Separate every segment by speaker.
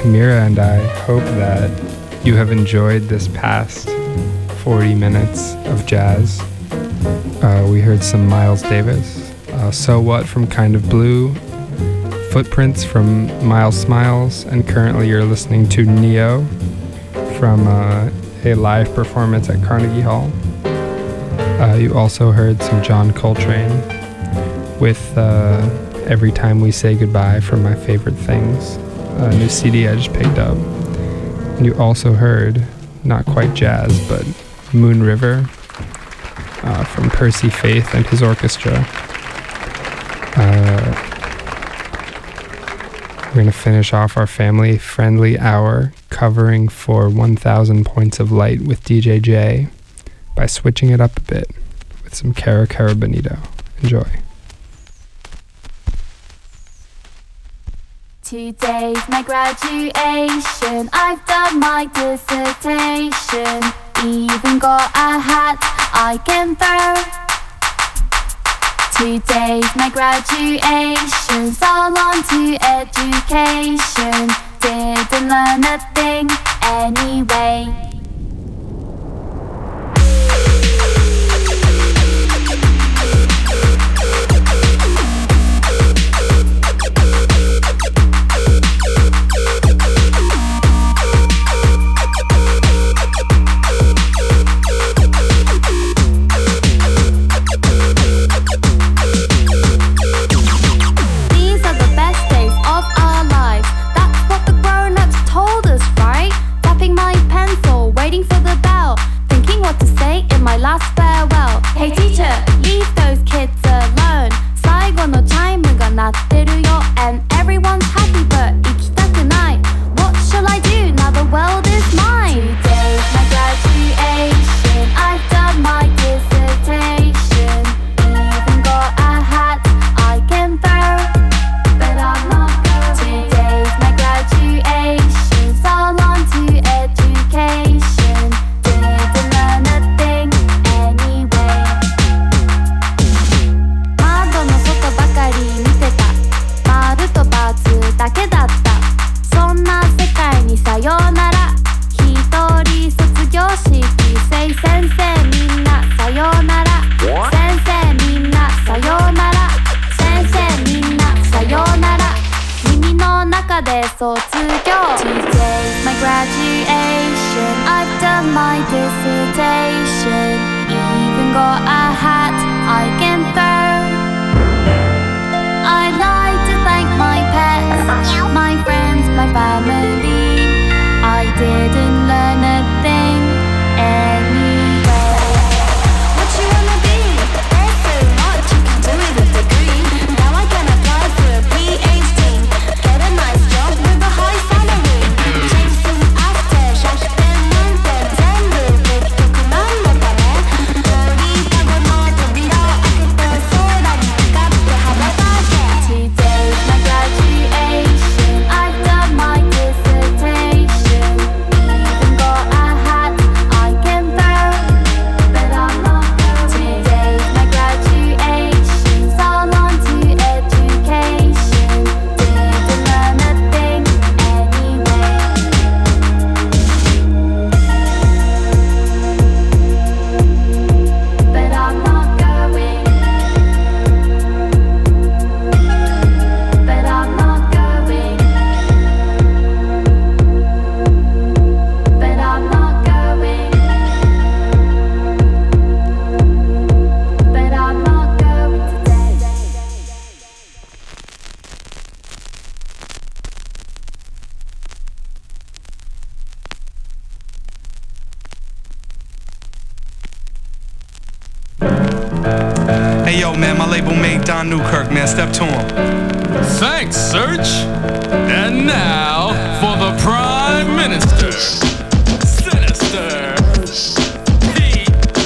Speaker 1: Tamira and I hope that you have enjoyed this past 40 minutes of jazz. We heard some Miles Davis, So What from Kind of Blue, Footprints from Miles Smiles, and currently you're listening to Neo from a live performance at Carnegie Hall. You also heard some John Coltrane with Every Time We Say Goodbye from My Favorite Things, a new CD I just picked up. And you also heard, not quite jazz, but Moon River from Percy Faith and his orchestra. We're going to finish off our family-friendly hour covering for 1,000 Points of Light with DJ J by switching it up a bit with some Cara Cara Bonito. Enjoy.
Speaker 2: Today's my graduation, I've done my dissertation, even got a hat I can throw. Today's my graduation, so long to education, didn't learn a thing anyway. Last farewell. Hey teacher, leave those kids alone. 最後のチャイムが鳴ってるよ And everyone's happy but 行きたくない What shall I do now the world is mine? Today's my graduation, I've done my dissertation, even got a hat I can throw, but I'm not going. Today's my graduation, so long to education, didn't learn a thingだけだった。そんな世界にさよなら。一人卒業式 Say 先生みんなさよなら。先生みんなさよなら。先生みんなさよなら。耳の中で卒業 Today's my graduation, I've done my dissertation, even got a hat I can throw. I'd like to thank my pets, my friends, my family. I didn't learn a thing anyway. What you wanna be? There's so much you can do with a degree. Now I can apply for a PhD, get a nice job with a high salary. Chasing after 100点満点全部結局なんのため？鳥かごの扉を開けて空に向かって羽ばたけ。Today's my graduation, I've done my dissertation, even got a hat I can throw, but I'm not going. Today's my graduation, so long to education, didn't learn a thing anyway. But I'm not going. But I'm not going. But I'm not going. But I'm not going today.
Speaker 3: Hey yo, man, my label mate Don Newkirk, man, step to him.
Speaker 4: Thanks, Serge. And now for the Prime Minister. Sinister. Pete.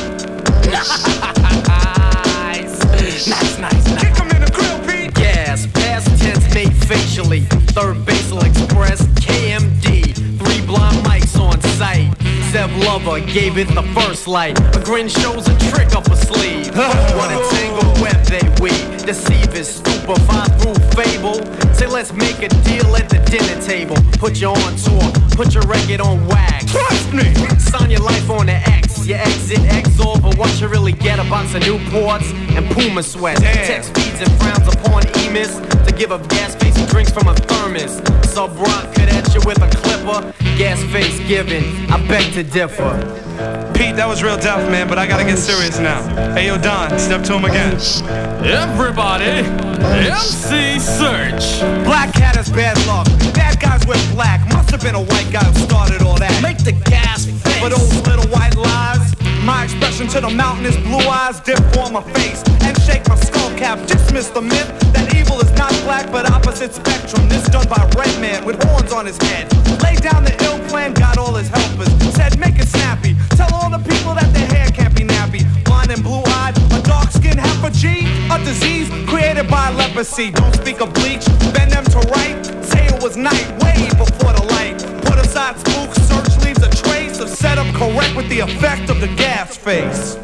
Speaker 4: Nice.
Speaker 3: Kick him in the grill, Pete.
Speaker 5: Yes, past tense made facially. Third Basal Express, KMD. 3 blind mics on site. Zev Lover, gave it the first light. A grin shows a trick up a sleeve. What a tangled web they weave. Deceivers, stupefy through fable. Say let's make a deal at the dinner table. Put you on tour, put your record on wax.
Speaker 3: Trust me.
Speaker 5: Sign your life on the X. You exit Exor, but what you really get, a box of Newports and Puma sweats. Text feeds and frowns upon emis to give up gas face and drinks from a thermos. Sub Rock could at you with a clipper. Gas face given, I beg to differ.
Speaker 3: Pete, that was real tough, man, but I gotta get serious now. Hey, yo, Don, step to him again.
Speaker 4: Everybody, MC Search.
Speaker 6: Black cat is bad luck. Bad guys wear black. Must have been a white guy who started all that.
Speaker 5: Make the gas face.
Speaker 6: But those little white lies. My expression to the mountain is blue eyes dip on my face and shake my skull cap. Dismiss the myth that evil is not black but opposite spectrum. This done by red man with horns on his head. Lay down the ill plan, got all his helpers. Said make it snappy. Tell all the people that their hair can't be nappy. Blind and blue-eyed, a dark skin, half a G. A disease created by leprosy. Don't speak of bleach, bend them to right. Say it was night, way before the light. Put aside spooks, search leaves a trace of setup correct with the effect of the gas face.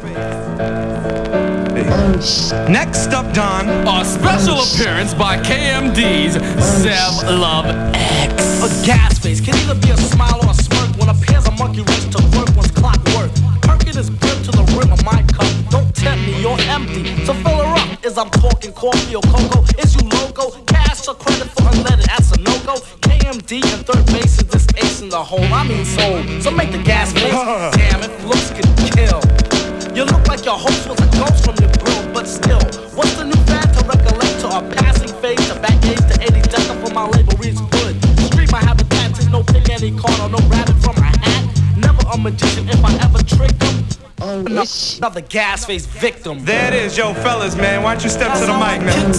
Speaker 3: Next up, Don.
Speaker 4: A special appearance by KMD's Zev Love X.
Speaker 5: A gas face can either be a smile or a smirk when a pair's a monkey race to work one's clockwork. Perking is built to the rim of my cup. Don't tempt me, you're empty. So fill her up. Is I'm talking coffee or cocoa? Is you loco? Cash or credit for unleaded? That's a no-go. KMD and third base is this ace in the hole. I mean soul. So make the gas face. Damn it, looks can kill. You look like your host was a ghost from the grill, but still, what's the new fad to recollect to a passing phase to back age to 80 decker for my label reads good. Street my habitat is no pick any card or no rabbit from a hat. Never a magician if I ever trick them. Another gas face victim.
Speaker 3: There it is, yo, fellas, man. Why don't you step to the mic, man?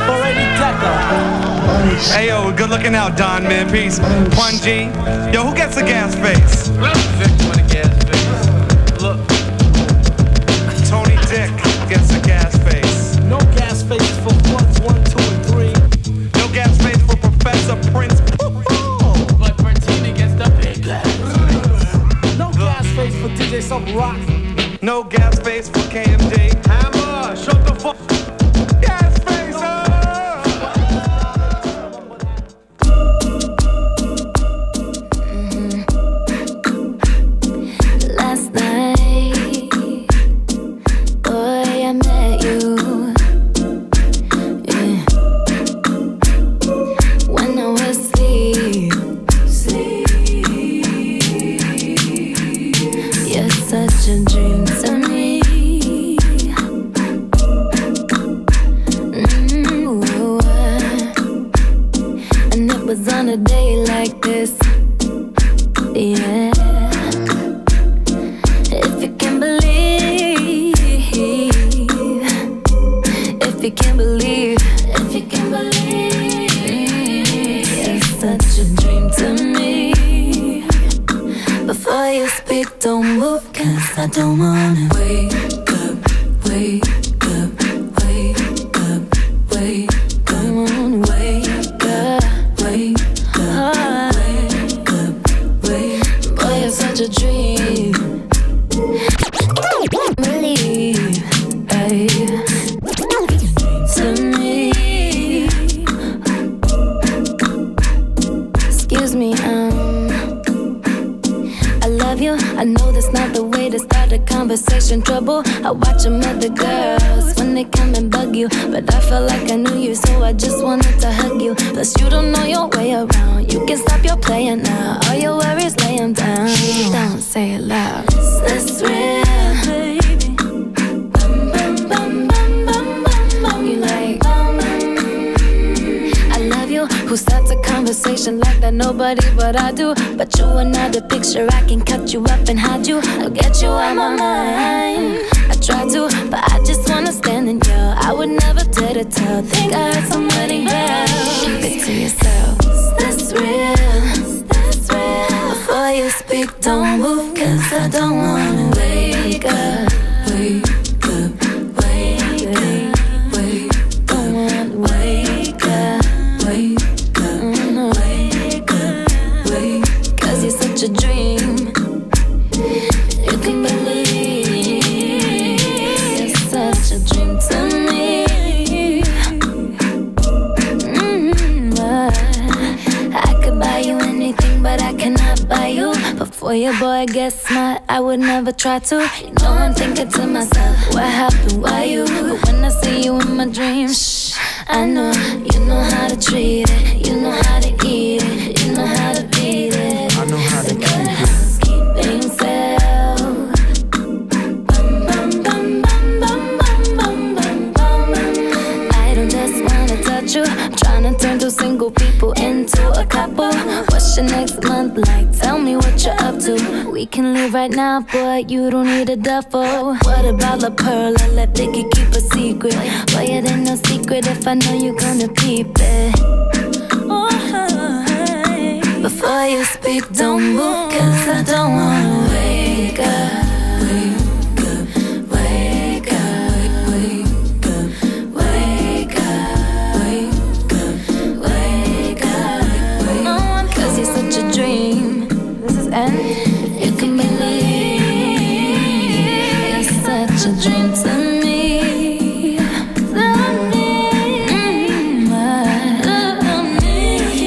Speaker 3: Hey, yo, good looking out, Don, man. Peace. Punji. Yo, who gets the gas face?
Speaker 5: Victim of the gas face. Look.
Speaker 3: Tony Dick gets the gas face.
Speaker 5: No gas faces for ones 1, 2, and 3.
Speaker 3: No gas face for Professor Prince.
Speaker 4: But Bertini gets the big gas.
Speaker 5: No gas face for DJ Sub Rock.
Speaker 3: No gas face for KMD.
Speaker 6: Hammer, shut the fuck. Gas face.
Speaker 2: Last night, boy, I met you. Yeah. When I was asleep, you're such a dream to me. And it was on a day like this. Yeah. If you can believe, if you can believe, if you can believe, it's such a dream to me. Before you speak, don't move, 'cause I don't wanna wake up, wake up, wake up, wake up. I wanna wake up, wake up, wake up, wake up. Boy, it's such a dream. Believe, hey, to me. Excuse me, I love you. I know that's not the way to start a conversation. Trouble. I watch them other girls when they come and bug you, but I felt like I knew you, so I just wanted to hug you. Plus you don't know your way around. You can stop your playing now. All your worries, lay them down. Don't say it loud. That's real, baby. Bum, bum, bum, bum, bum, bum, bum. You like I love you. Who starts a conversation like that? Nobody but I do. But you another picture. I can cut you up and hide you. I'll get you out my mind. I try to, but I just wanna stand and yell. I would never dare to tell. Think I heard somebody else. Keep it to yourself. That's real. That's real. Before you speak, don't move, 'cause I don't wanna wake up. Wake up, wake up, wake up. Don't wanna wake up, wake up, wake up, wake up. 'Cause you're such a dream. You can get smart, I would never try to. You know I'm thinking to myself, what happened, why you? But when I see you in my dreams, shh, I know, you know how to treat it. You know how to eat it, you know how to beat it.
Speaker 5: I know how to keep it.
Speaker 2: Keeping self. I don't just wanna touch you, I'm trying to turn two single people into a couple. What's your next month like? Tell me what you're up to. We can leave right now, boy, you don't need a duffel. What about La Pearl? I let Vicky keep a secret. Boy, it ain't no secret if I know you're gonna peep it. Oh, hey. Before you speak, don't move, cause I don't wanna wake up. You can believe it's such a dream to me. Love me, love me.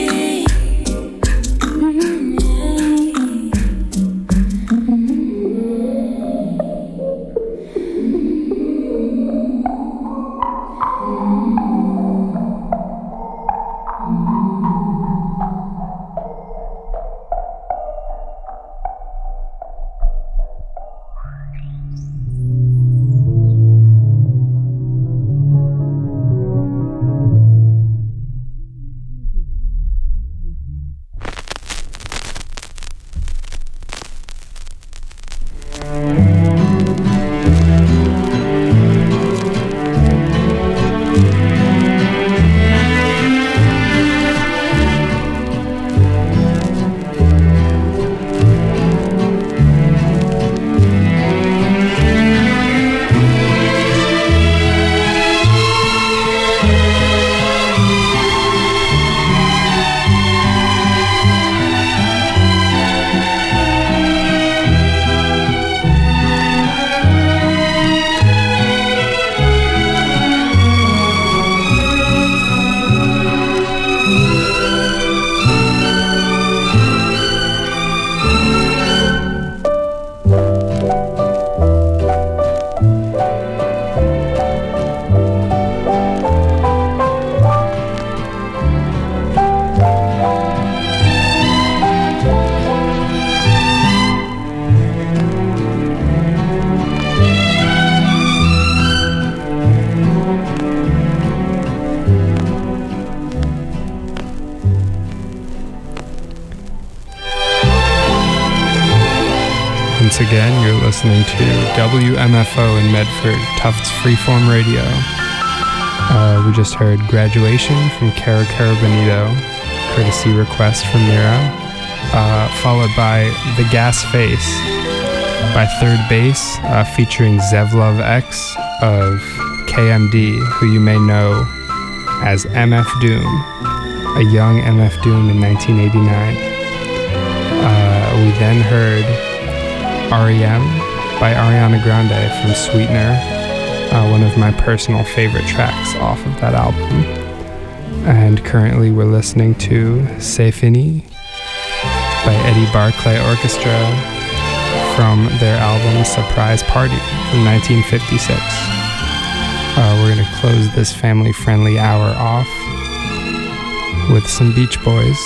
Speaker 1: Once again, you're listening to WMFO in Medford, Tufts Freeform Radio. We just heard Graduation from Cara Carabonito, courtesy request from Mira, followed by The Gas Face by Third Base, featuring Zevlov X of KMD, who you may know as MF Doom, a young MF Doom in 1989. We then heard R.E.M. by Ariana Grande from Sweetener, one of my personal favorite tracks off of that album. And currently we're listening to C'est Fini by Eddie Barclay Orchestra from their album Surprise Party from 1956. We're going to close this family-friendly hour off with some Beach Boys,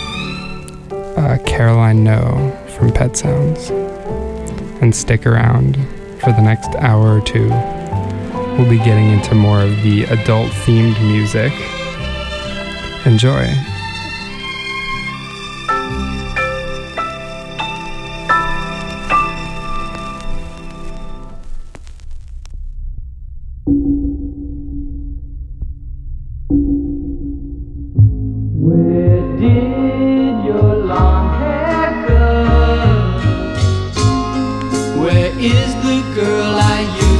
Speaker 1: Caroline No from Pet Sounds. And stick around for the next hour or two. We'll be getting into more of the adult-themed music. Enjoy.
Speaker 7: Where did your long hair go? Where is the girl I used